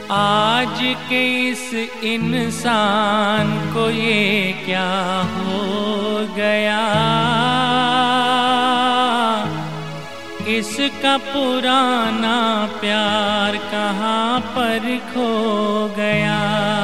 आज के इस इंसान को ये क्या हो गया, इसका पुराना प्यार कहाँ पर खो गया।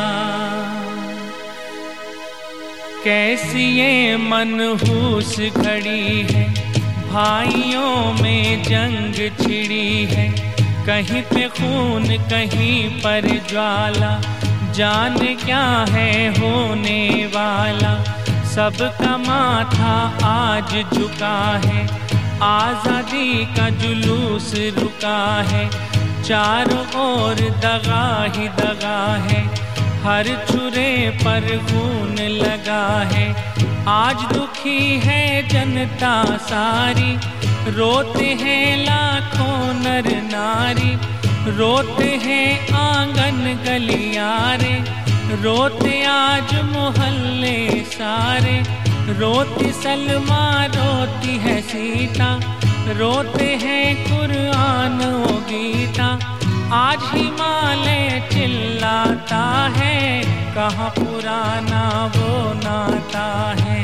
कैसी ये मनहूस घड़ी है, भाइयों में जंग छिड़ी है। कहीं पे खून कहीं पर ज्वाला, जाने क्या है होने वाला। सबका माथा आज झुका है, आज़ादी का जुलूस रुका है। चारों ओर दगा ही दगा है, हर छुरे पर खून लगा है। आज दुखी है जनता सारी, रोते हैं लाखों नर नारी। रोते हैं आंगन गलियारे, रोते आज मोहल्ले सारे। रोती सलमा रोती है सीता, रोते हैं कुरान व गीता। आज हिमालय चिल्लाता है, कहाँ पुराना वो नाता है।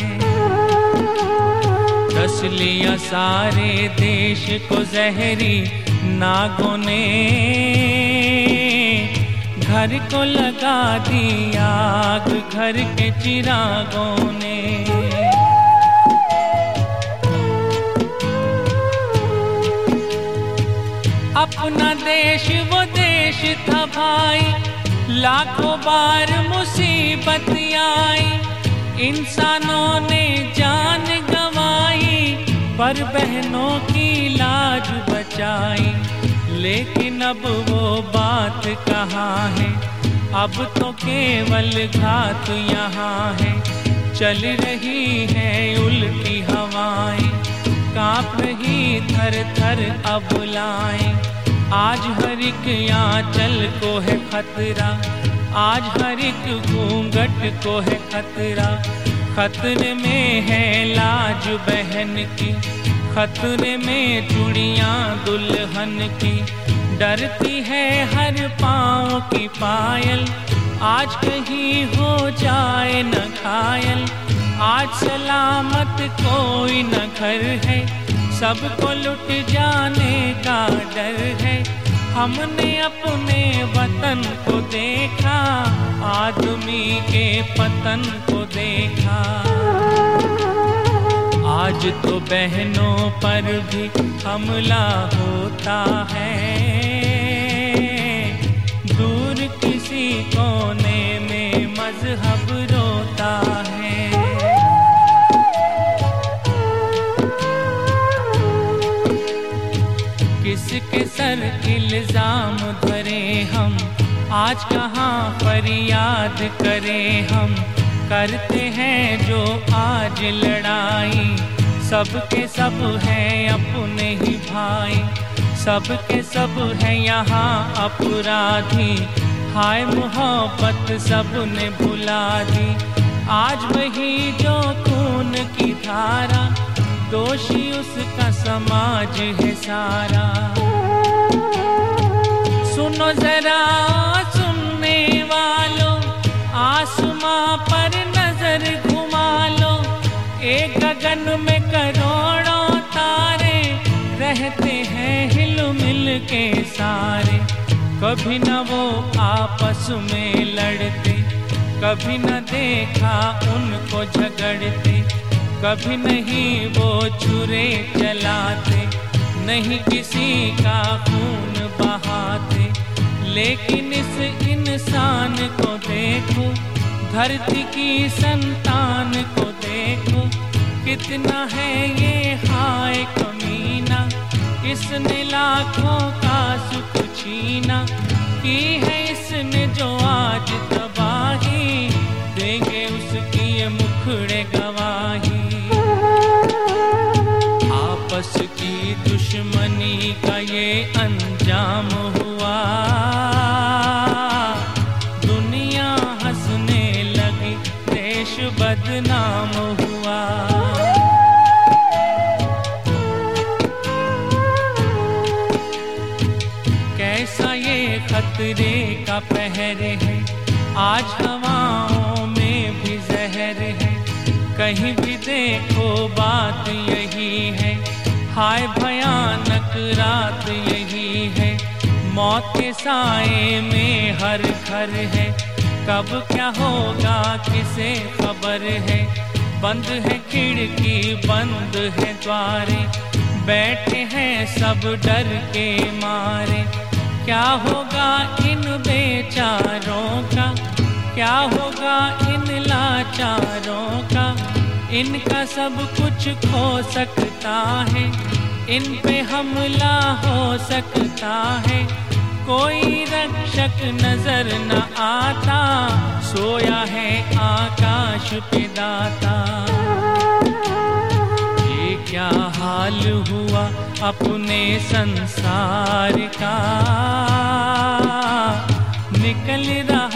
डस लिया सारे देश को जहरी नागों ने, घर को लगा दी आग घर के चिरागों ने। अपना देश वो देश था भाई, लाखों बार मुसीबत आई। इंसानों ने जान गंवाई, पर बहनों की लाज बचाई। लेकिन अब वो बात कहाँ है, अब तो केवल घात यहाँ है। चल रही है उल्टी हवाएं, कांप रही थर थर अबलाएं। आज हर एक आंचल को है खतरा, आज हर एक घूंघट को है खतरा। खतरे में है लाज बहन की, खतरे में चूड़ियां दुल्हन की। डरती है हर पाँव की पायल, आज कहीं हो जाए न घायल। आज सलामत कोई न घर है, सबको लुट जाने का डर है। हमने अपने वतन को देखा, आदमी के पतन को देखा। आज तो बहनों पर भी हमला होता है, दूर किसी कोने में मजहब रोता है। किसके सर इल्जाम धरे हम, आज कहाँ फरियाद करें हम। करते हैं जो आज लड़ाई, सबके सब हैं अपने ही भाई। सबके सब हैं यहाँ अपराधी, हाय मोहब्बत सबने भुला दी। आज वही जो खून की धारा, दोषी उसका समाज है सारा। सुनो जरा सुनने वालों, आसमां पर नजर घुमा लो। एक गगन में करोड़ों तारे, रहते हैं हिल मिल के सारे। कभी न वो आपस में लड़ते, कभी न देखा उनको झगड़ते। कभी नहीं वो छुरे चलाते, नहीं किसी का खून बहाते। लेकिन इस इंसान को देखो, धरती की संतान को देखो। कितना है ये हाय कमीना, इसने लाखों का सुख छीना। की है इसने जो आज तबाही, देंगे उसकी ये मुखड़े गवाही। आपस की दुश्मनी का ये अंजाम हुआ, दुनिया हंसने लगी, देश बदनाम हुआ। कैसा ये खतरे का पहर है, आज हवाओं में भी जहर है। कहीं भी देखो बात यही है, हाय भयानक रात यही है। मौत के साए में हर घर है, कब क्या होगा किसे खबर है। बंद है खिड़की बंद है द्वारे, बैठे हैं सब डर के मारे। क्या होगा इन बेचारों का, क्या होगा इन लाचारों का। इनका सब कुछ खो सकता है, इन पे हमला हो सकता है। कोई रक्षक नजर न आता, सोया है आकाश पे दाता। ये क्या हाल हुआ अपने संसार का, निकल रहा